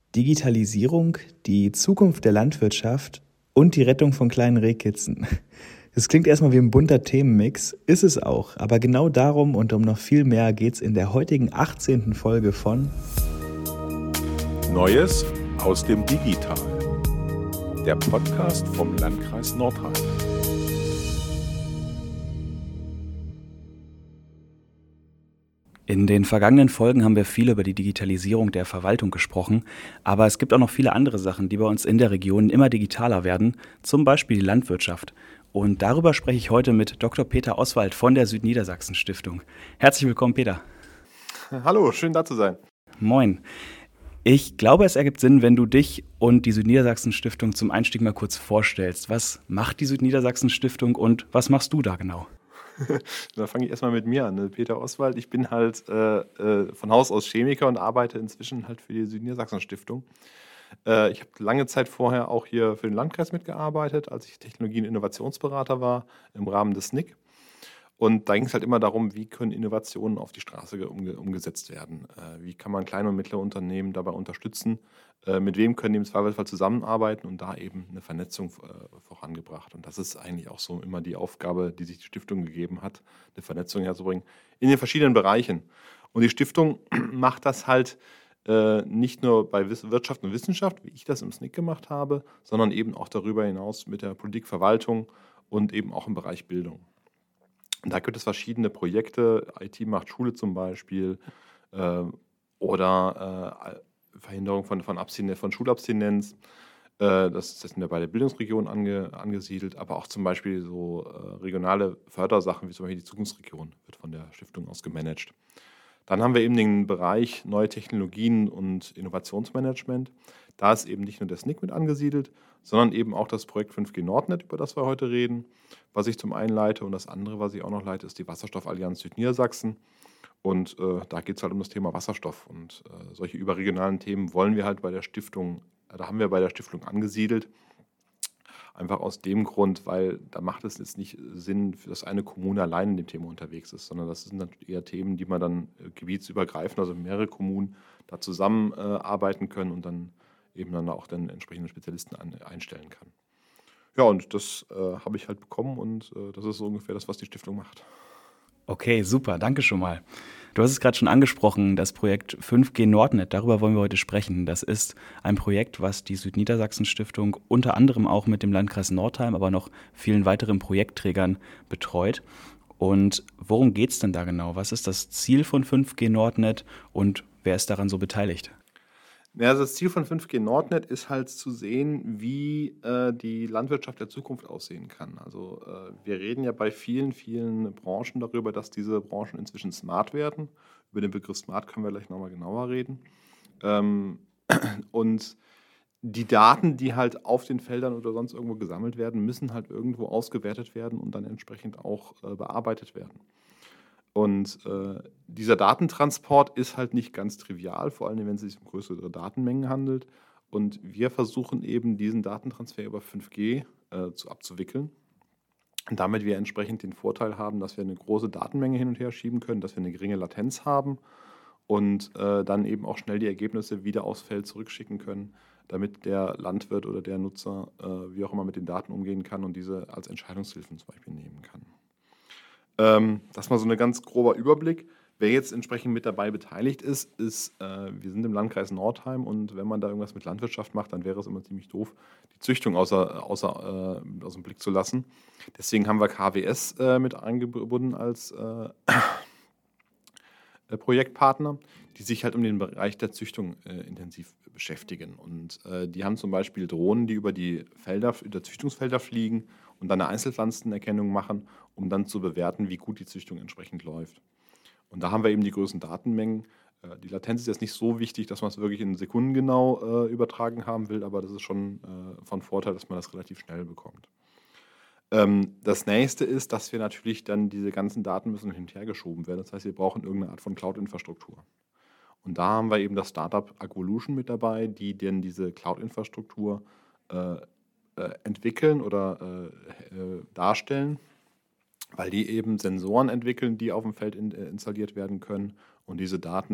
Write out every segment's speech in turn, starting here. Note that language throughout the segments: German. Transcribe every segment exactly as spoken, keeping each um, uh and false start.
Digitalisierung, die Zukunft der Landwirtschaft und die Rettung von kleinen Rehkitzen. Das klingt erstmal wie ein bunter Themenmix, ist es auch. Aber genau darum und um noch viel mehr geht's in der heutigen achtzehnten Folge von Neues aus dem Digital. Der Podcast vom Landkreis Nordrhein. In den vergangenen Folgen haben wir viel über die Digitalisierung der Verwaltung gesprochen, aber es gibt auch noch viele andere Sachen, die bei uns in der Region immer digitaler werden, zum Beispiel die Landwirtschaft. Und darüber spreche ich heute mit Doktor Peter Oswald von der Südniedersachsen-Stiftung. Herzlich willkommen, Peter. Hallo, schön da zu sein. Moin. Ich glaube, es ergibt Sinn, wenn du dich und die Südniedersachsen-Stiftung zum Einstieg mal kurz vorstellst. Was macht die Südniedersachsen-Stiftung und was machst du da genau? Da fange ich erstmal mit mir an. Peter Oswald, ich bin halt äh, äh, von Haus aus Chemiker und arbeite inzwischen halt für die Südniedersachsen-Stiftung. Äh, ich habe lange Zeit vorher auch hier für den Landkreis mitgearbeitet, als ich Technologie- und Innovationsberater war im Rahmen des N I C. Und da ging es halt immer darum, wie können Innovationen auf die Straße umge- umgesetzt werden. Äh, wie kann man kleine und mittlere Unternehmen dabei unterstützen? Äh, mit wem können die im Zweifelsfall zusammenarbeiten und da eben eine Vernetzung äh, vorangebracht. Und das ist eigentlich auch so immer die Aufgabe, die sich die Stiftung gegeben hat, eine Vernetzung herzubringen in den verschiedenen Bereichen. Und die Stiftung macht das halt äh, nicht nur bei Wiss- Wirtschaft und Wissenschaft, wie ich das im S N I C gemacht habe, sondern eben auch darüber hinaus mit der Politik, Verwaltung und eben auch im Bereich Bildung. Und da gibt es verschiedene Projekte, I T macht Schule zum Beispiel äh, oder äh, Verhinderung von, von, Abstinenz, von Schulabstinenz. Äh, das, das sind wir bei der Bildungsregion ange, angesiedelt, aber auch zum Beispiel so äh, regionale Fördersachen, wie zum Beispiel die Zukunftsregion, wird von der Stiftung aus gemanagt. Dann haben wir eben den Bereich neue Technologien und Innovationsmanagement. Da ist eben nicht nur der S N I C mit angesiedelt, sondern eben auch das Projekt fünf G Nordnet, über das wir heute reden, was ich zum einen leite. Und das andere, was ich auch noch leite, ist die Wasserstoffallianz Südniedersachsen. Und äh, da geht es halt um das Thema Wasserstoff. Und äh, solche überregionalen Themen wollen wir halt bei der Stiftung, äh, da haben wir bei der Stiftung angesiedelt. Einfach aus dem Grund, weil da macht es jetzt nicht Sinn, dass eine Kommune allein in dem Thema unterwegs ist, sondern das sind natürlich eher Themen, die man dann äh, gebietsübergreifend, also mehrere Kommunen da zusammenarbeiten äh, können und dann eben dann auch den entsprechenden Spezialisten an, einstellen kann. Ja, und das äh, habe ich halt bekommen und äh, das ist so ungefähr das, was die Stiftung macht. Okay, super, danke schon mal. Du hast es gerade schon angesprochen, das Projekt fünf G Nordnet, darüber wollen wir heute sprechen. Das ist ein Projekt, was die Südniedersachsen-Stiftung unter anderem auch mit dem Landkreis Nordheim, aber noch vielen weiteren Projektträgern betreut. Und worum geht es denn da genau? Was ist das Ziel von fünf G Nordnet und wer ist daran so beteiligt? Ja, also das Ziel von fünf G Nordnet ist halt zu sehen, wie äh, die Landwirtschaft der Zukunft aussehen kann. Also äh, wir reden ja bei vielen, vielen Branchen darüber, dass diese Branchen inzwischen smart werden. Über den Begriff smart können wir gleich nochmal genauer reden. Ähm, und die Daten, die halt auf den Feldern oder sonst irgendwo gesammelt werden, müssen halt irgendwo ausgewertet werden und dann entsprechend auch äh, bearbeitet werden. Und äh, dieser Datentransport ist halt nicht ganz trivial, vor allem wenn es sich um größere Datenmengen handelt. Und wir versuchen eben diesen Datentransfer über fünf G äh, zu abzuwickeln. Und damit wir entsprechend den Vorteil haben, dass wir eine große Datenmenge hin und her schieben können, dass wir eine geringe Latenz haben und äh, dann eben auch schnell die Ergebnisse wieder aufs Feld zurückschicken können, damit der Landwirt oder der Nutzer äh, wie auch immer mit den Daten umgehen kann und diese als Entscheidungshilfen zum Beispiel nehmen kann. Ähm, das mal so ein ganz grober Überblick. Wer jetzt entsprechend mit dabei beteiligt ist, ist, äh, wir sind im Landkreis Nordheim und wenn man da irgendwas mit Landwirtschaft macht, dann wäre es immer ziemlich doof, die Züchtung außer, außer, äh, aus dem Blick zu lassen. Deswegen haben wir K W S äh, mit eingebunden als äh, äh, Projektpartner, die sich halt um den Bereich der Züchtung äh, intensiv beschäftigen. Und äh, die haben zum Beispiel Drohnen, die über die Felder, über Züchtungsfelder fliegen und dann eine Einzelpflanzenerkennung machen, um dann zu bewerten, wie gut die Züchtung entsprechend läuft. Und da haben wir eben die größten Datenmengen. Äh, die Latenz ist jetzt nicht so wichtig, dass man es wirklich in Sekunden genau äh, übertragen haben will, aber das ist schon äh, von Vorteil, dass man das relativ schnell bekommt. Ähm, das nächste ist, dass wir natürlich dann diese ganzen Daten müssen hin und her geschoben werden. Das heißt, wir brauchen irgendeine Art von Cloud-Infrastruktur. Und da haben wir eben das Startup Aquolution mit dabei, die denn diese Cloud-Infrastruktur äh, äh, entwickeln oder äh, äh, darstellen, weil die eben Sensoren entwickeln, die auf dem Feld in, äh, installiert werden können und diese Daten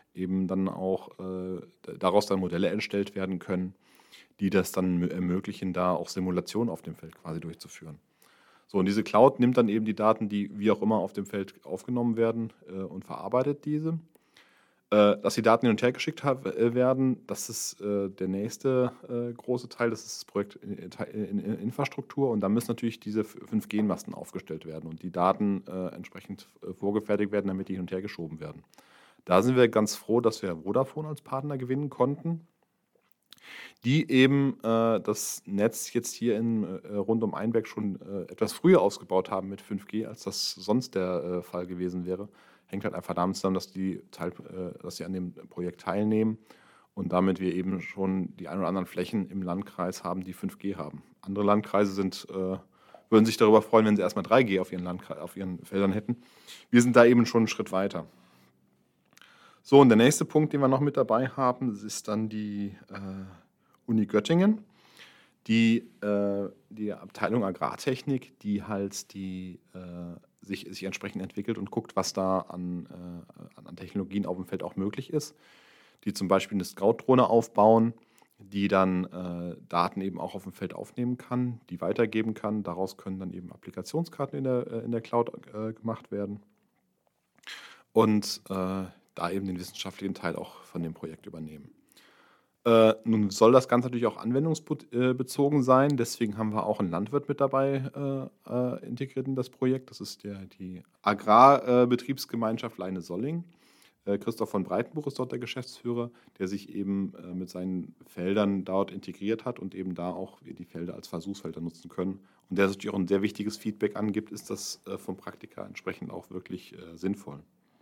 eben dann auch äh, daraus dann Modelle entstellt werden können, die das dann ermöglichen, da auch Simulationen auf dem Feld quasi durchzuführen. So, und diese Cloud nimmt dann eben die Daten, die wie auch immer auf dem Feld aufgenommen werden äh, und verarbeitet diese. Äh, dass die Daten hin und her geschickt hab, äh, werden, das ist äh, der nächste äh, große Teil, das ist das Projekt in, in, in Infrastruktur. Und da müssen natürlich diese fünf G-Masten aufgestellt werden und die Daten äh, entsprechend äh, vorgefertigt werden, damit die hin und her geschoben werden. Da sind wir ganz froh, dass wir Vodafone als Partner gewinnen konnten, die eben äh, das Netz jetzt hier in, äh, rund um Einbeck schon äh, etwas früher ausgebaut haben mit fünf G, als das sonst der äh, Fall gewesen wäre. Hängt halt einfach damit zusammen, dass die, teil, äh, dass sie an dem Projekt teilnehmen und damit wir eben schon die ein oder anderen Flächen im Landkreis haben, die fünf G haben. Andere Landkreise sind, äh, würden sich darüber freuen, wenn sie erstmal drei G auf ihren, Landkreis, auf ihren Feldern hätten. Wir sind da eben schon einen Schritt weiter. So, und der nächste Punkt, den wir noch mit dabei haben, ist dann die äh, Uni Göttingen, die, äh, die Abteilung Agrartechnik, die halt die, äh, sich, sich entsprechend entwickelt und guckt, was da an, äh, an Technologien auf dem Feld auch möglich ist, die zum Beispiel eine Scout-Drohne aufbauen, die dann äh, Daten eben auch auf dem Feld aufnehmen kann, die weitergeben kann. Daraus können dann eben Applikationskarten in der, äh, in der Cloud äh, gemacht werden und äh, da eben den wissenschaftlichen Teil auch von dem Projekt übernehmen. Äh, nun soll das Ganze natürlich auch anwendungsbezogen sein, deswegen haben wir auch einen Landwirt mit dabei äh, äh, integriert in das Projekt. Das ist der, die Agrarbetriebsgemeinschaft Leine-Solling. Äh, Christoph von Breitenbuch ist dort der Geschäftsführer, der sich eben äh, mit seinen Feldern dort integriert hat und eben da auch die Felder als Versuchsfelder nutzen können. Und der natürlich auch ein sehr wichtiges Feedback angibt, ist das äh, vom Praktiker entsprechend auch wirklich äh, sinnvoll.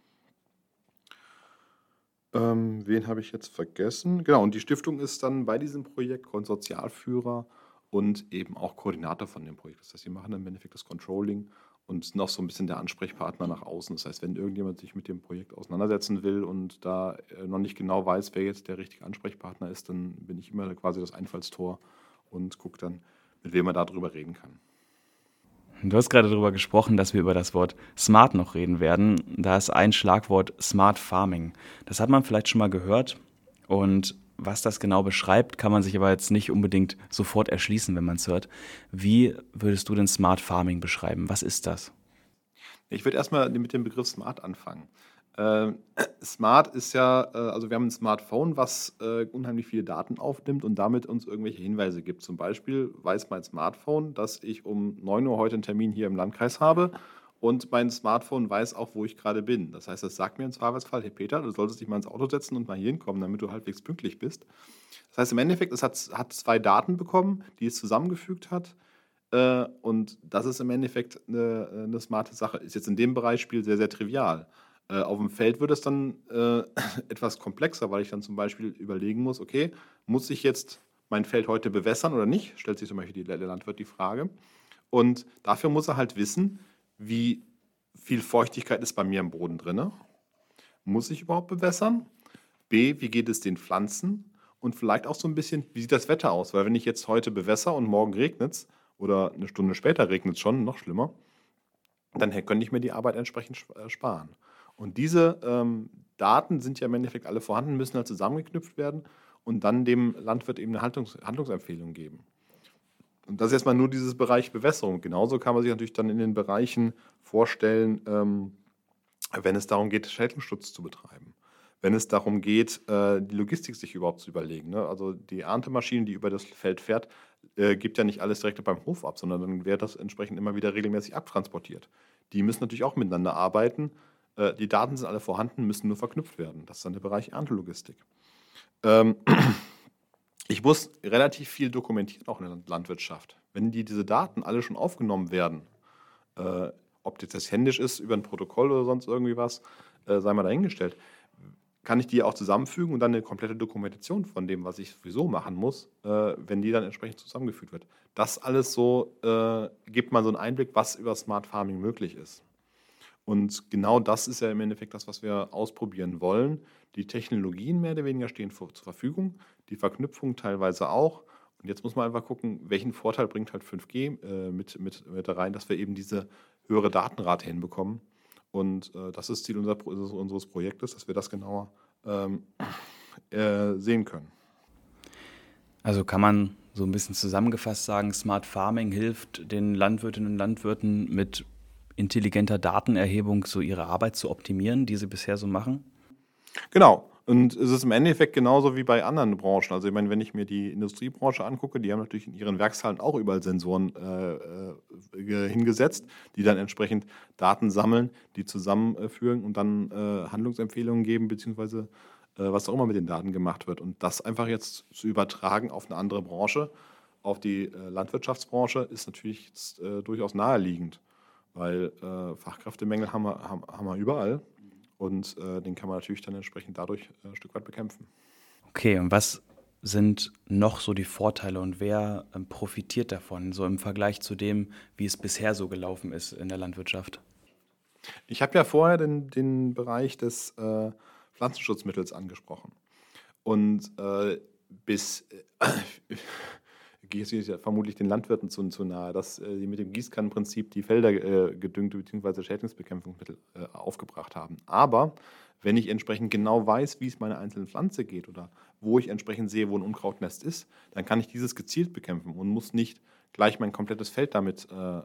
Ähm, wen habe ich jetzt vergessen? Genau, und die Stiftung ist dann bei diesem Projekt Konsortialführer und eben auch Koordinator von dem Projekt. Das heißt, sie machen im Endeffekt das Controlling und sind auch so ein bisschen der Ansprechpartner nach außen. Das heißt, wenn irgendjemand sich mit dem Projekt auseinandersetzen will und da äh, noch nicht genau weiß, wer jetzt der richtige Ansprechpartner ist, dann bin ich immer quasi das Einfallstor und gucke dann, mit wem man darüber reden kann. Du hast gerade darüber gesprochen, dass wir über das Wort Smart noch reden werden. Da ist ein Schlagwort Smart Farming. Das hat man vielleicht schon mal gehört und was das genau beschreibt, kann man sich aber jetzt nicht unbedingt sofort erschließen, wenn man es hört. Wie würdest du denn Smart Farming beschreiben? Was ist das? Ich würde erstmal mit dem Begriff Smart anfangen. Äh, Smart ist ja, äh, also wir haben ein Smartphone, was äh, unheimlich viele Daten aufnimmt und damit uns irgendwelche Hinweise gibt. Zum Beispiel weiß mein Smartphone, dass ich um neun Uhr heute einen Termin hier im Landkreis habe und mein Smartphone weiß auch, wo ich gerade bin. Das heißt, es sagt mir im Zweifelsfall, hey Peter, du solltest dich mal ins Auto setzen und mal hier hinkommen, damit du halbwegs pünktlich bist. Das heißt, im Endeffekt, es hat, hat zwei Daten bekommen, die es zusammengefügt hat. Äh, und das ist im Endeffekt eine, eine smarte Sache. Ist jetzt in dem Beispiel sehr, sehr trivial. Äh, auf dem Feld wird es dann äh, etwas komplexer, weil ich dann zum Beispiel überlegen muss, okay, muss ich jetzt mein Feld heute bewässern oder nicht? Stellt sich zum Beispiel die, der Landwirt die Frage. Und dafür muss er halt wissen, wie viel Feuchtigkeit ist bei mir im Boden drin. Muss ich überhaupt bewässern? B, wie geht es den Pflanzen? Und vielleicht auch so ein bisschen, wie sieht das Wetter aus? Weil wenn ich jetzt heute bewässer und morgen regnet es oder eine Stunde später regnet es schon, noch schlimmer, dann könnte ich mir die Arbeit entsprechend sparen. Und diese ähm, Daten sind ja im Endeffekt alle vorhanden, müssen halt zusammengeknüpft werden und dann dem Landwirt eben eine Handlungs- Handlungsempfehlung geben. Und das ist erstmal nur dieses Bereich Bewässerung. Genauso kann man sich natürlich dann in den Bereichen vorstellen, ähm, wenn es darum geht, Schädlingsschutz zu betreiben. Wenn es darum geht, äh, die Logistik sich überhaupt zu überlegen. Ne? Also die Erntemaschine, die über das Feld fährt, äh, gibt ja nicht alles direkt beim Hof ab, sondern dann wird das entsprechend immer wieder regelmäßig abtransportiert. Die müssen natürlich auch miteinander arbeiten. Äh, die Daten sind alle vorhanden, müssen nur verknüpft werden. Das ist dann der Bereich Erntelogistik. Ähm, ich muss relativ viel dokumentieren, auch in der Landwirtschaft. Wenn die, diese Daten alle schon aufgenommen werden, äh, ob das händisch ist, über ein Protokoll oder sonst irgendwie was, äh, sei mal dahingestellt, kann ich die auch zusammenfügen und dann eine komplette Dokumentation von dem, was ich sowieso machen muss, äh, wenn die dann entsprechend zusammengefügt wird. Das alles so äh, gibt man so einen Einblick, was über Smart Farming möglich ist. Und genau das ist ja im Endeffekt das, was wir ausprobieren wollen. Die Technologien mehr oder weniger stehen vor, zur Verfügung, die Verknüpfung teilweise auch. Und jetzt muss man einfach gucken, welchen Vorteil bringt halt fünf G äh, mit, mit, mit rein, dass wir eben diese höhere Datenrate hinbekommen. Und äh, das ist Ziel unser, unseres Projektes, dass wir das genauer ähm, äh, sehen können. Also kann man so ein bisschen zusammengefasst sagen, Smart Farming hilft den Landwirtinnen und Landwirten mit intelligenter Datenerhebung so ihre Arbeit zu optimieren, die sie bisher so machen? Genau. Und es ist im Endeffekt genauso wie bei anderen Branchen. Also ich meine, wenn ich mir die Industriebranche angucke, die haben natürlich in ihren Werkshallen auch überall Sensoren äh, äh, hingesetzt, die dann entsprechend Daten sammeln, die zusammenführen und dann äh, Handlungsempfehlungen geben, beziehungsweise äh, was auch immer mit den Daten gemacht wird. Und das einfach jetzt zu übertragen auf eine andere Branche, auf die äh, Landwirtschaftsbranche, ist natürlich jetzt, äh, durchaus naheliegend, weil äh, Fachkräftemängel haben wir, haben, haben wir überall. Und äh, den kann man natürlich dann entsprechend dadurch äh, ein Stück weit bekämpfen. Okay, und was sind noch so die Vorteile und wer ähm, profitiert davon, so im Vergleich zu dem, wie es bisher so gelaufen ist in der Landwirtschaft? Ich habe ja vorher den, den Bereich des äh, Pflanzenschutzmittels angesprochen. Und äh, bis, äh, geht es ja vermutlich den Landwirten zu, zu nahe, dass äh, sie mit dem Gießkannenprinzip die Felder äh, gedüngte bzw. Schädlingsbekämpfungsmittel äh, aufgebracht haben. Aber wenn ich entsprechend genau weiß, wie es meiner einzelnen Pflanze geht oder wo ich entsprechend sehe, wo ein Unkrautnest ist, dann kann ich dieses gezielt bekämpfen und muss nicht gleich mein komplettes Feld damit äh,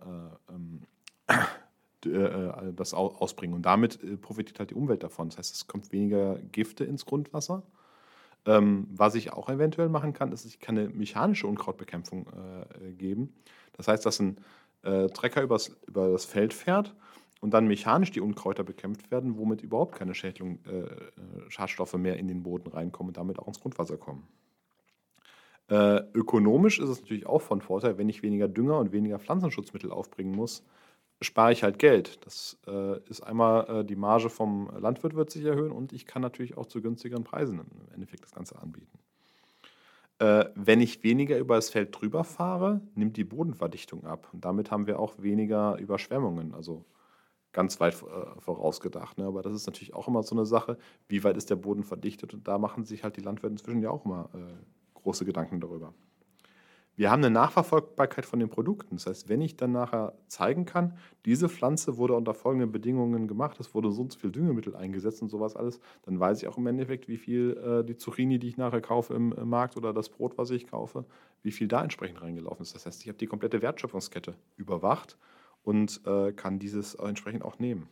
äh, äh, das ausbringen. Und damit äh, profitiert halt die Umwelt davon. Das heißt, es kommt weniger Gifte ins Grundwasser. Ähm, was ich auch eventuell machen kann, ist, ich kann eine mechanische Unkrautbekämpfung äh, geben. Das heißt, dass ein äh, Trecker übers, über das Feld fährt und dann mechanisch die Unkräuter bekämpft werden, womit überhaupt keine Schädling, äh, Schadstoffe mehr in den Boden reinkommen und damit auch ins Grundwasser kommen. Äh, ökonomisch ist es natürlich auch von Vorteil, wenn ich weniger Dünger und weniger Pflanzenschutzmittel aufbringen muss, spare ich halt Geld. Das äh, ist einmal äh, die Marge vom Landwirt wird sich erhöhen und ich kann natürlich auch zu günstigeren Preisen im Endeffekt das Ganze anbieten. Äh, wenn ich weniger über das Feld drüber fahre, nimmt die Bodenverdichtung ab. Und damit haben wir auch weniger Überschwemmungen, also ganz weit äh, vorausgedacht. Ne? Aber das ist natürlich auch immer so eine Sache, wie weit ist der Boden verdichtet? Und da machen sich halt die Landwirte inzwischen ja auch immer äh, große Gedanken darüber. Wir haben eine Nachverfolgbarkeit von den Produkten. Das heißt, wenn ich dann nachher zeigen kann, diese Pflanze wurde unter folgenden Bedingungen gemacht, es wurde so und so viel Düngemittel eingesetzt und sowas alles, dann weiß ich auch im Endeffekt, wie viel äh, die Zucchini, die ich nachher kaufe im, im Markt oder das Brot, was ich kaufe, wie viel da entsprechend reingelaufen ist. Das heißt, ich habe die komplette Wertschöpfungskette überwacht und äh, kann dieses entsprechend auch nehmen.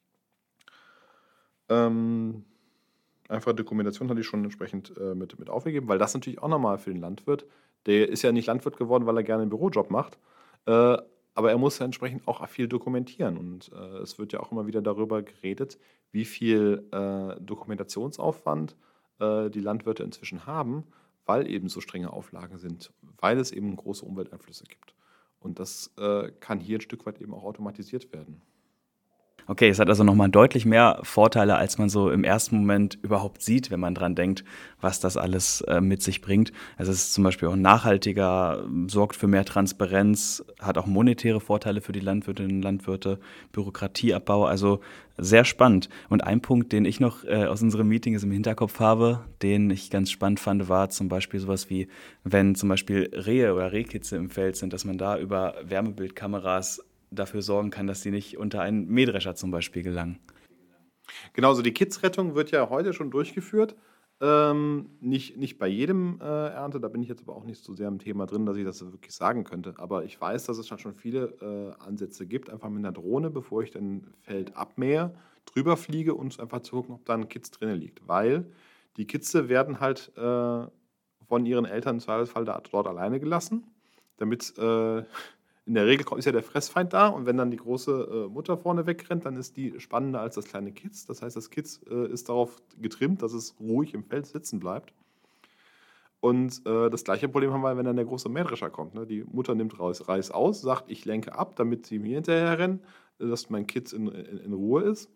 Ähm, einfache Dokumentation hatte ich schon entsprechend äh, mit, mit aufgegeben, weil das natürlich auch nochmal für den Landwirt, der ist ja nicht Landwirt geworden, weil er gerne einen Bürojob macht, äh, aber er muss ja entsprechend auch viel dokumentieren. Und äh, es wird ja auch immer wieder darüber geredet, wie viel äh, Dokumentationsaufwand äh, die Landwirte inzwischen haben, weil eben so strenge Auflagen sind, weil es eben große Umwelteinflüsse gibt. Und das äh, kann hier ein Stück weit eben auch automatisiert werden. Okay, es hat also nochmal deutlich mehr Vorteile, als man so im ersten Moment überhaupt sieht, wenn man dran denkt, was das alles äh, mit sich bringt. Also es ist zum Beispiel auch nachhaltiger, sorgt für mehr Transparenz, hat auch monetäre Vorteile für die Landwirtinnen und Landwirte, Bürokratieabbau, also sehr spannend. Und ein Punkt, den ich noch äh, aus unserem Meeting im Hinterkopf habe, den ich ganz spannend fand, war zum Beispiel sowas wie, wenn zum Beispiel Rehe oder Rehkitze im Feld sind, dass man da über Wärmebildkameras dafür sorgen kann, dass sie nicht unter einen Mähdrescher zum Beispiel gelangen. Genau, so die Kidsrettung wird ja heute schon durchgeführt. Ähm, nicht, nicht bei jedem äh, Ernte, da bin ich jetzt aber auch nicht so sehr im Thema drin, dass ich das wirklich sagen könnte. Aber ich weiß, dass es halt schon viele äh, Ansätze gibt, einfach mit einer Drohne, bevor ich ein Feld abmähe, drüber fliege und einfach zu gucken, ob da ein Kitz drin liegt. Weil die Kitze werden halt äh, von ihren Eltern im Zweifelsfall da, dort alleine gelassen, damit äh, in der Regel ist ja der Fressfeind da und wenn dann die große äh, Mutter vorne wegrennt, dann ist die spannender als das kleine Kitz. Das heißt, das Kitz äh, ist darauf getrimmt, dass es ruhig im Feld sitzen bleibt. Und äh, das gleiche Problem haben wir, wenn dann der große Mähdrescher kommt. Ne? Die Mutter nimmt Reis, Reis aus, sagt, ich lenke ab, damit sie mir hinterher rennen, dass mein Kitz in, in, in Ruhe ist.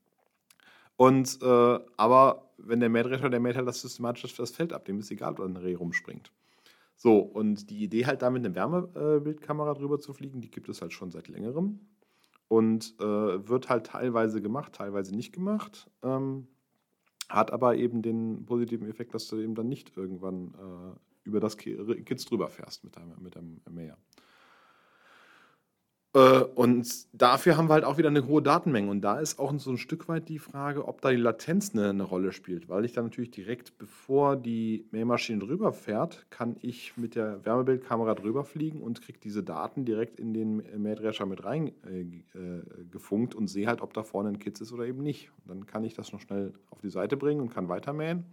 Und, äh, aber wenn der Mähdrescher, der mäht halt das systematisch das Feld ab, dem ist egal, ob da ein Reh rumspringt. So, und die Idee halt damit eine Wärmebildkamera drüber zu fliegen, die gibt es halt schon seit längerem und äh, wird halt teilweise gemacht, teilweise nicht gemacht, ähm, hat aber eben den positiven Effekt, dass du eben dann nicht irgendwann äh, über das Kitz drüber fährst mit deinem, mit deinem Mäher. Äh, und dafür haben wir halt auch wieder eine hohe Datenmenge. Und da ist auch so ein Stück weit die Frage, ob da die Latenz eine, eine Rolle spielt. Weil ich dann natürlich direkt, bevor die Mähmaschine drüber fährt, kann ich mit der Wärmebildkamera drüber fliegen und kriege diese Daten direkt in den Mähdrescher mit rein äh, äh, gefunkt und sehe halt, ob da vorne ein Kitz ist oder eben nicht. Und dann kann ich das noch schnell auf die Seite bringen und kann weitermähen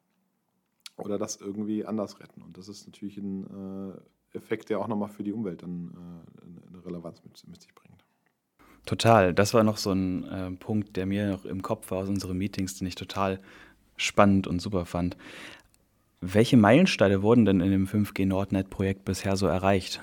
oder das irgendwie anders retten. Und das ist natürlich ein äh, Effekt, der auch nochmal für die Umwelt dann äh, eine Relevanz mit, mit sich bringt. Total. Das war noch so ein äh, Punkt, der mir noch im Kopf war aus unseren Meetings, den ich total spannend und super fand. Welche Meilensteine wurden denn in dem fünf G Nordnet-Projekt bisher so erreicht?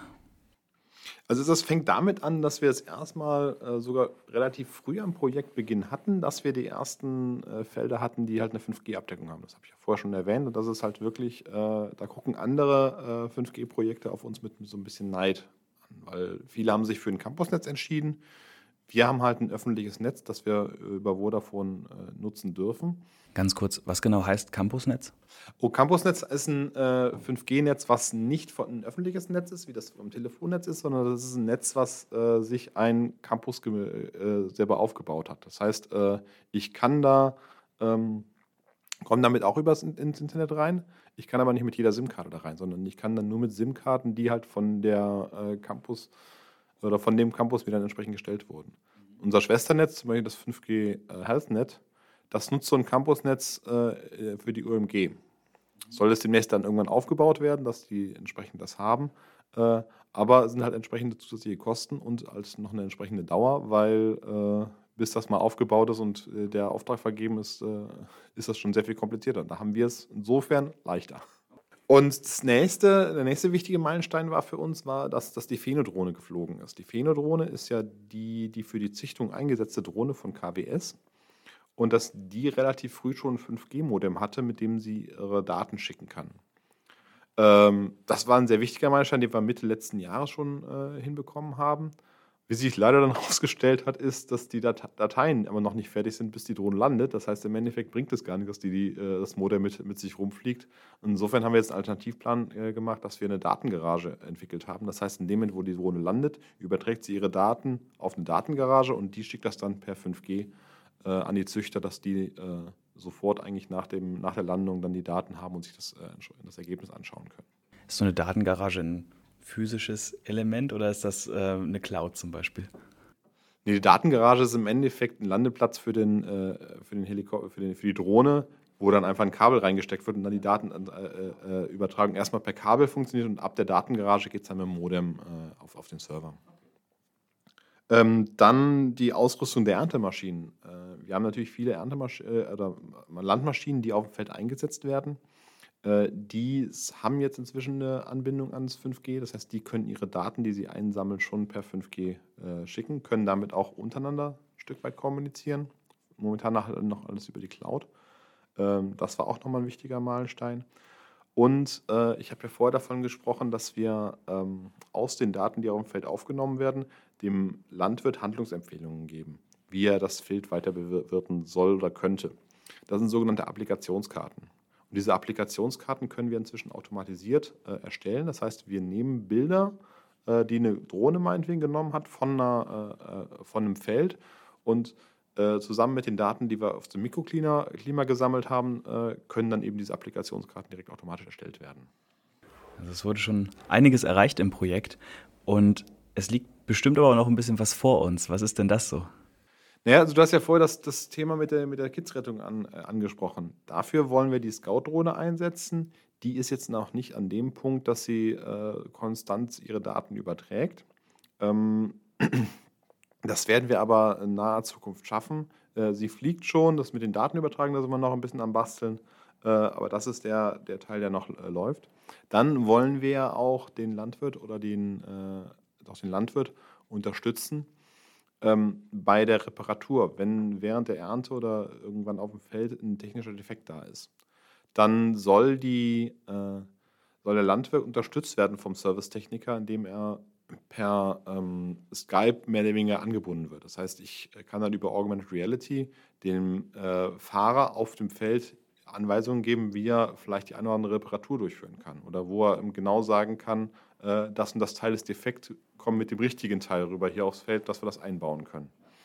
Also das fängt damit an, dass wir es erstmal äh, sogar relativ früh am Projektbeginn hatten, dass wir die ersten äh, Felder hatten, die halt eine fünf G-Abdeckung haben. Das habe ich ja vorher schon erwähnt. Und das ist halt wirklich, äh, da gucken andere äh, fünf G-Projekte auf uns mit so ein bisschen Neid an. Weil viele haben sich für ein Campusnetz entschieden. Wir haben halt ein öffentliches Netz, das wir über Vodafone äh, nutzen dürfen. Ganz kurz, was genau heißt Campusnetz? Oh, Campusnetz ist ein äh, fünf G-Netz, was nicht von ein öffentliches Netz ist, wie das vom Telefonnetz ist, sondern das ist ein Netz, was äh, sich ein Campus äh, selber aufgebaut hat. Das heißt, äh, ich kann da, ähm, komme damit auch übers, ins Internet rein. Ich kann aber nicht mit jeder SIM-Karte da rein, sondern ich kann dann nur mit SIM-Karten, die halt von der äh, Campus oder von dem Campus wieder entsprechend gestellt wurden. Mhm. Unser Schwesternetz, zum Beispiel das fünf G äh, HealthNet, das nutzt so ein Campusnetz äh, für die U M G. Soll es demnächst dann irgendwann aufgebaut werden, dass die entsprechend das haben. Äh, aber es sind halt entsprechende zusätzliche Kosten und als noch eine entsprechende Dauer, weil äh, bis das mal aufgebaut ist und äh, der Auftrag vergeben ist, äh, ist das schon sehr viel komplizierter. Da haben wir es insofern leichter. Und das nächste, der nächste wichtige Meilenstein war für uns, war, dass, dass die Phenodrohne geflogen ist. Die Phenodrohne ist ja die, die für die Züchtung eingesetzte Drohne von K B S. Und dass die relativ früh schon ein fünf G-Modem hatte, mit dem sie ihre Daten schicken kann. Ähm, das war ein sehr wichtiger Meilenstein, den wir Mitte letzten Jahres schon äh, hinbekommen haben. Wie sich leider dann herausgestellt hat, ist, dass die Dat- Dateien aber noch nicht fertig sind, bis die Drohne landet. Das heißt, im Endeffekt bringt es gar nicht, dass die, die, äh, das Modem mit, mit sich rumfliegt. Insofern haben wir jetzt einen Alternativplan äh, gemacht, dass wir eine Datengarage entwickelt haben. Das heißt, in dem Moment, wo die Drohne landet, überträgt sie ihre Daten auf eine Datengarage und die schickt das dann per fünf G äh, an die Züchter, dass die äh, sofort eigentlich nach, dem, nach der Landung dann die Daten haben und sich das, äh, das Ergebnis anschauen können. Ist so eine Datengarage ein physisches Element oder ist das äh, eine Cloud zum Beispiel? Nee, die Datengarage ist im Endeffekt ein Landeplatz für, den, äh, für, den Heliko- für, den, für die Drohne, wo dann einfach ein Kabel reingesteckt wird und dann die Datenübertragung äh, äh, erstmal per Kabel funktioniert und ab der Datengarage geht es dann mit dem Modem äh, auf, auf den Server. Ähm, dann die Ausrüstung der Erntemaschinen. Äh, wir haben natürlich viele Erntemasch- äh, oder Landmaschinen, die auf dem Feld eingesetzt werden. Äh, die haben jetzt inzwischen eine Anbindung ans fünf G. Das heißt, die können ihre Daten, die sie einsammeln, schon per fünf G äh, schicken, können damit auch untereinander ein Stück weit kommunizieren. Momentan noch alles über die Cloud. Ähm, das war auch nochmal ein wichtiger Meilenstein. Und äh, ich habe ja vorher davon gesprochen, dass wir ähm, aus den Daten, die auf dem Feld aufgenommen werden, dem Landwirt Handlungsempfehlungen geben, wie er das Feld weiter bewirten soll oder könnte. Das sind sogenannte Applikationskarten. Und diese Applikationskarten können wir inzwischen automatisiert äh, erstellen. Das heißt, wir nehmen Bilder, äh, die eine Drohne meinetwegen genommen hat von, einer, äh, von einem Feld und äh, zusammen mit den Daten, die wir auf dem Mikroklima Klima gesammelt haben, äh, können dann eben diese Applikationskarten direkt automatisch erstellt werden. Also es wurde schon einiges erreicht im Projekt und es liegt bestimmt aber auch noch ein bisschen was vor uns. Was ist denn das so? Naja, also du hast ja vorher das, das Thema mit der, mit der Kidsrettung an, äh, angesprochen. Dafür wollen wir die Scout-Drohne einsetzen. Die ist jetzt noch nicht an dem Punkt, dass sie äh, konstant ihre Daten überträgt. Ähm, das werden wir aber in naher Zukunft schaffen. Äh, sie fliegt schon, das mit den Datenübertragen, da sind wir noch ein bisschen am Basteln. Äh, aber das ist der, der Teil, der noch äh, läuft. Dann wollen wir auch den Landwirt oder den, äh, auch den Landwirt unterstützen ähm, bei der Reparatur, wenn während der Ernte oder irgendwann auf dem Feld ein technischer Defekt da ist. Dann soll, die, äh, soll der Landwirt unterstützt werden vom Servicetechniker, indem er per ähm, Skype mehr oder weniger angebunden wird. Das heißt, ich kann dann über Augmented Reality dem äh, Fahrer auf dem Feld Anweisungen geben, wie er vielleicht die eine oder andere Reparatur durchführen kann oder wo er genau sagen kann, äh, das und das Teil ist defekt, komm mit dem richtigen Teil rüber hier aufs Feld, dass wir das einbauen können.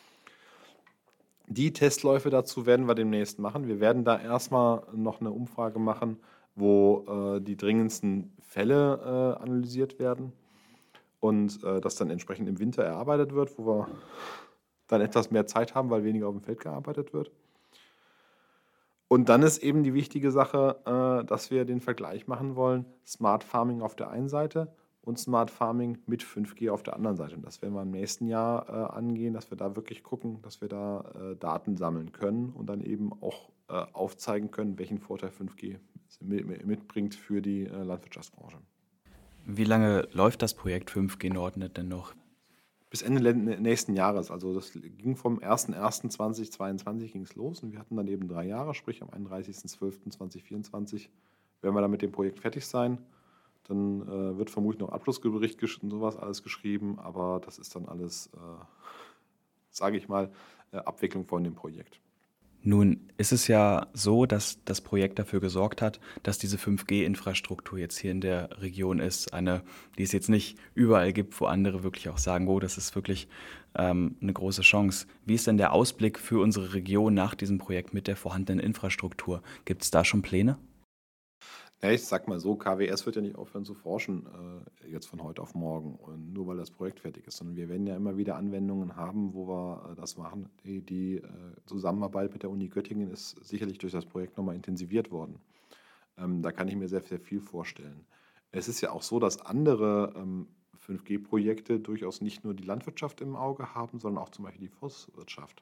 Die Testläufe dazu werden wir demnächst machen. Wir werden da erstmal noch eine Umfrage machen, wo äh, die dringendsten Fälle äh, analysiert werden und äh, das dann entsprechend im Winter erarbeitet wird, wo wir dann etwas mehr Zeit haben, weil weniger auf dem Feld gearbeitet wird. Und dann ist eben die wichtige Sache, äh, dass wir den Vergleich machen wollen, Smart Farming auf der einen Seite und Smart Farming mit fünf G auf der anderen Seite. Und das werden wir im nächsten Jahr äh, angehen, dass wir da wirklich gucken, dass wir da äh, Daten sammeln können und dann eben auch äh, aufzeigen können, welchen Vorteil fünf G mitbringt für die äh, Landwirtschaftsbranche. Wie lange läuft das Projekt fünf G Nordnet denn noch? Bis Ende nächsten Jahres. Also das ging vom erster erster zweitausendzweiundzwanzig ging es los und wir hatten dann eben drei Jahre, sprich am einunddreißigsten zwölften zweitausendvierundzwanzig werden wir dann mit dem Projekt fertig sein. Dann äh, wird vermutlich noch Abschlussbericht und sowas alles geschrieben, aber das ist dann alles, äh, sage ich mal, äh, Abwicklung von dem Projekt. Nun ist es ja so, dass das Projekt dafür gesorgt hat, dass diese fünf G Infrastruktur jetzt hier in der Region ist. Eine, die es jetzt nicht überall gibt, wo andere wirklich auch sagen, oh, das ist wirklich ähm, eine große Chance. Wie ist denn der Ausblick für unsere Region nach diesem Projekt mit der vorhandenen Infrastruktur? Gibt es da schon Pläne? Ja, ich sag mal so, K W S wird ja nicht aufhören zu forschen, äh, jetzt von heute auf morgen, und nur weil das Projekt fertig ist, sondern wir werden ja immer wieder Anwendungen haben, wo wir äh, das machen. Die, die äh, Zusammenarbeit mit der Uni Göttingen ist sicherlich durch das Projekt nochmal intensiviert worden. Ähm, da kann ich mir sehr, sehr viel vorstellen. Es ist ja auch so, dass andere ähm, fünf G Projekte durchaus nicht nur die Landwirtschaft im Auge haben, sondern auch zum Beispiel die Forstwirtschaft.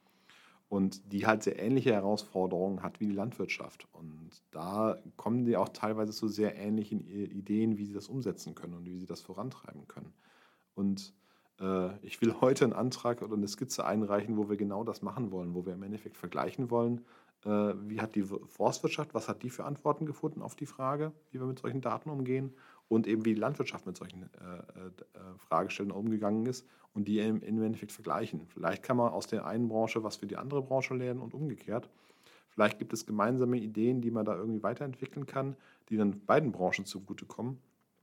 Und die halt sehr ähnliche Herausforderungen hat wie die Landwirtschaft. Und da kommen die auch teilweise zu sehr ähnlichen Ideen, wie sie das umsetzen können und wie sie das vorantreiben können. Und äh, ich will heute einen Antrag oder eine Skizze einreichen, wo wir genau das machen wollen, wo wir im Endeffekt vergleichen wollen, äh, wie hat die Forstwirtschaft, was hat die für Antworten gefunden auf die Frage, wie wir mit solchen Daten umgehen, und eben wie die Landwirtschaft mit solchen äh, äh, Fragestellungen umgegangen ist und die im, im Endeffekt vergleichen. Vielleicht kann man aus der einen Branche was für die andere Branche lernen und umgekehrt. Vielleicht gibt es gemeinsame Ideen, die man da irgendwie weiterentwickeln kann, die dann beiden Branchen zugutekommen.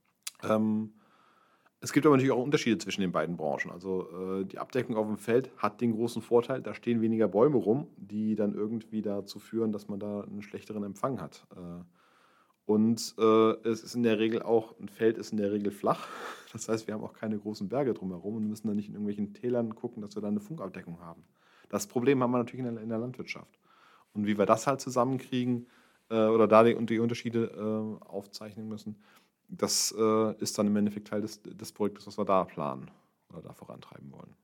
Ähm, es gibt aber natürlich auch Unterschiede zwischen den beiden Branchen. Also äh, die Abdeckung auf dem Feld hat den großen Vorteil, da stehen weniger Bäume rum, die dann irgendwie dazu führen, dass man da einen schlechteren Empfang hat. Äh, Und äh, es ist in der Regel auch, ein Feld ist in der Regel flach. Das heißt, wir haben auch keine großen Berge drumherum und müssen dann nicht in irgendwelchen Tälern gucken, dass wir da eine Funkabdeckung haben. Das Problem haben wir natürlich in der, in der Landwirtschaft. Und wie wir das halt zusammenkriegen äh, oder da die, die Unterschiede äh, aufzeichnen müssen, das äh, ist dann im Endeffekt Teil des, des Projektes, was wir da planen oder da vorantreiben wollen.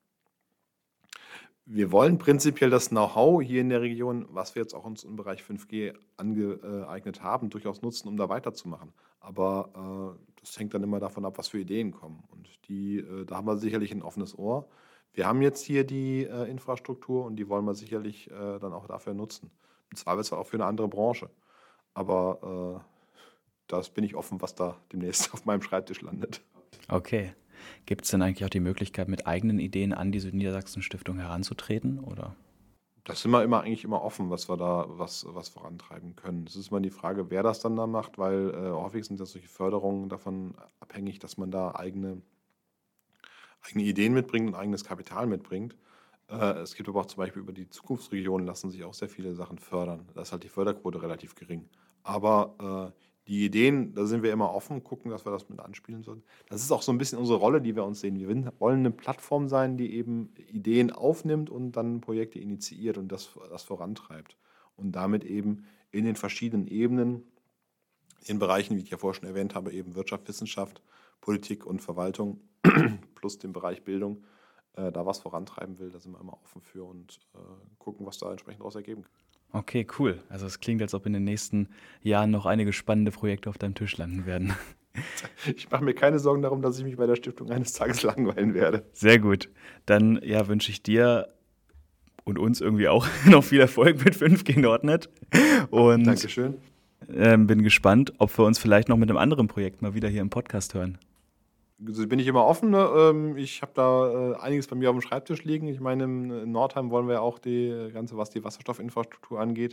Wir wollen prinzipiell das Know-how hier in der Region, was wir jetzt auch uns im Bereich fünf G angeeignet haben, durchaus nutzen, um da weiterzumachen. Aber äh, das hängt dann immer davon ab, was für Ideen kommen. Und die, äh, da haben wir sicherlich ein offenes Ohr. Wir haben jetzt hier die äh, Infrastruktur und die wollen wir sicherlich äh, dann auch dafür nutzen. Im Zweifelsfall auch für eine andere Branche. Aber äh, das bin ich offen, was da demnächst auf meinem Schreibtisch landet. Okay. Gibt es denn eigentlich auch die Möglichkeit, mit eigenen Ideen an die Südniedersachsen-Stiftung heranzutreten? Oder? Das sind wir immer eigentlich immer offen, was wir da was, was vorantreiben können. Es ist immer die Frage, wer das dann da macht, weil äh, häufig sind das solche Förderungen davon abhängig, dass man da eigene, eigene Ideen mitbringt und eigenes Kapital mitbringt. Äh, es gibt aber auch zum Beispiel über die Zukunftsregionen lassen sich auch sehr viele Sachen fördern. Da ist halt die Förderquote relativ gering. Aber äh, die Ideen, da sind wir immer offen, gucken, dass wir das mit anspielen sollen. Das ist auch so ein bisschen unsere Rolle, die wir uns sehen. Wir wollen eine Plattform sein, die eben Ideen aufnimmt und dann Projekte initiiert und das, das vorantreibt. Und damit eben in den verschiedenen Ebenen, in Bereichen, wie ich ja vorher schon erwähnt habe, eben Wirtschaft, Wissenschaft, Politik und Verwaltung plus den Bereich Bildung, äh, da was vorantreiben will. Da sind wir immer offen für und äh, gucken, was da entsprechend daraus ergeben kann. Okay, cool. Also es klingt, als ob in den nächsten Jahren noch einige spannende Projekte auf deinem Tisch landen werden. Ich mache mir keine Sorgen darum, dass ich mich bei der Stiftung eines Tages langweilen werde. Sehr gut. Dann ja, wünsche ich dir und uns irgendwie auch noch viel Erfolg mit fünf G Nordnet. Und Dankeschön. Ähm, bin gespannt, ob wir uns vielleicht noch mit einem anderen Projekt mal wieder hier im Podcast hören. Also bin ich immer offen. Ne? Ich habe da einiges bei mir auf dem Schreibtisch liegen. Ich meine, in Nordheim wollen wir auch die ganze, was die Wasserstoffinfrastruktur angeht,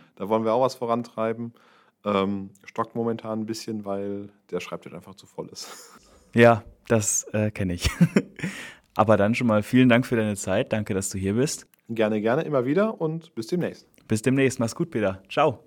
Da wollen wir auch was vorantreiben. Ähm, stockt momentan ein bisschen, weil der Schreibtisch einfach zu voll ist. Ja, das äh, kenne ich. Aber dann schon mal vielen Dank für deine Zeit. Danke, dass du hier bist. Gerne, gerne, immer wieder und bis demnächst. Bis demnächst. Mach's gut, Peter. Ciao.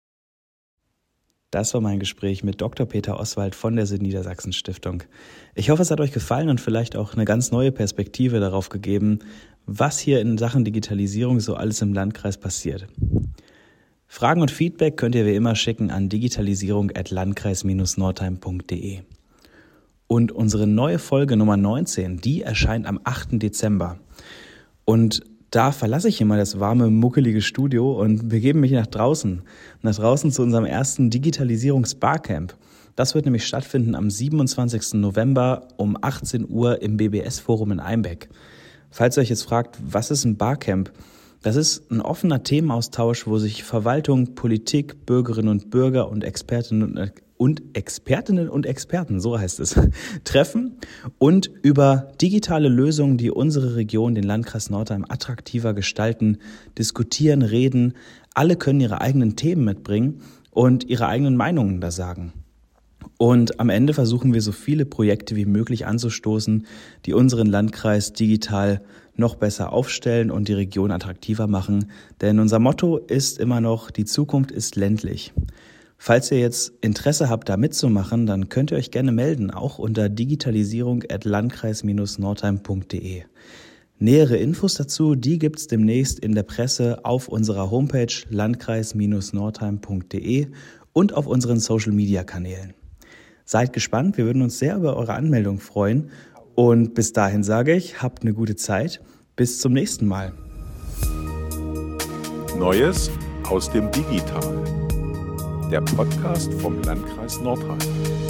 Das war mein Gespräch mit Doktor Peter Oswald von der Südniedersachsen Stiftung. Ich hoffe, es hat euch gefallen und vielleicht auch eine ganz neue Perspektive darauf gegeben, was hier in Sachen Digitalisierung so alles im Landkreis passiert. Fragen und Feedback könnt ihr wie immer schicken an digitalisierung at landkreis Bindestrich nordheim punkt de. Und unsere neue Folge Nummer neunzehn, die erscheint am achten Dezember. Und da verlasse ich hier mal das warme, muckelige Studio und begebe mich nach draußen. Nach draußen zu unserem ersten Digitalisierungs-Barcamp. Das wird nämlich stattfinden am siebenundzwanzigsten November um achtzehn Uhr im B B S-Forum in Einbeck. Falls ihr euch jetzt fragt, was ist ein Barcamp? Das ist ein offener Themenaustausch, wo sich Verwaltung, Politik, Bürgerinnen und Bürger und Expertinnen und, und Expertinnen und Experten, so heißt es, treffen und über digitale Lösungen, die unsere Region, den Landkreis Nordheim, attraktiver gestalten, diskutieren, reden. Alle können ihre eigenen Themen mitbringen und ihre eigenen Meinungen da sagen. Und am Ende versuchen wir so viele Projekte wie möglich anzustoßen, die unseren Landkreis digital noch besser aufstellen und die Region attraktiver machen. Denn unser Motto ist immer noch, die Zukunft ist ländlich. Falls ihr jetzt Interesse habt, da mitzumachen, dann könnt ihr euch gerne melden, auch unter digitalisierung at landkreis Bindestrich nordheim punkt de. Nähere Infos dazu, die gibt's demnächst in der Presse auf unserer Homepage landkreis Bindestrich nordheim punkt de und auf unseren Social-Media-Kanälen. Seid gespannt, wir würden uns sehr über eure Anmeldung freuen. Und bis dahin sage ich, habt eine gute Zeit. Bis zum nächsten Mal. Neues aus dem Digital. Der Podcast vom Landkreis Nordheim.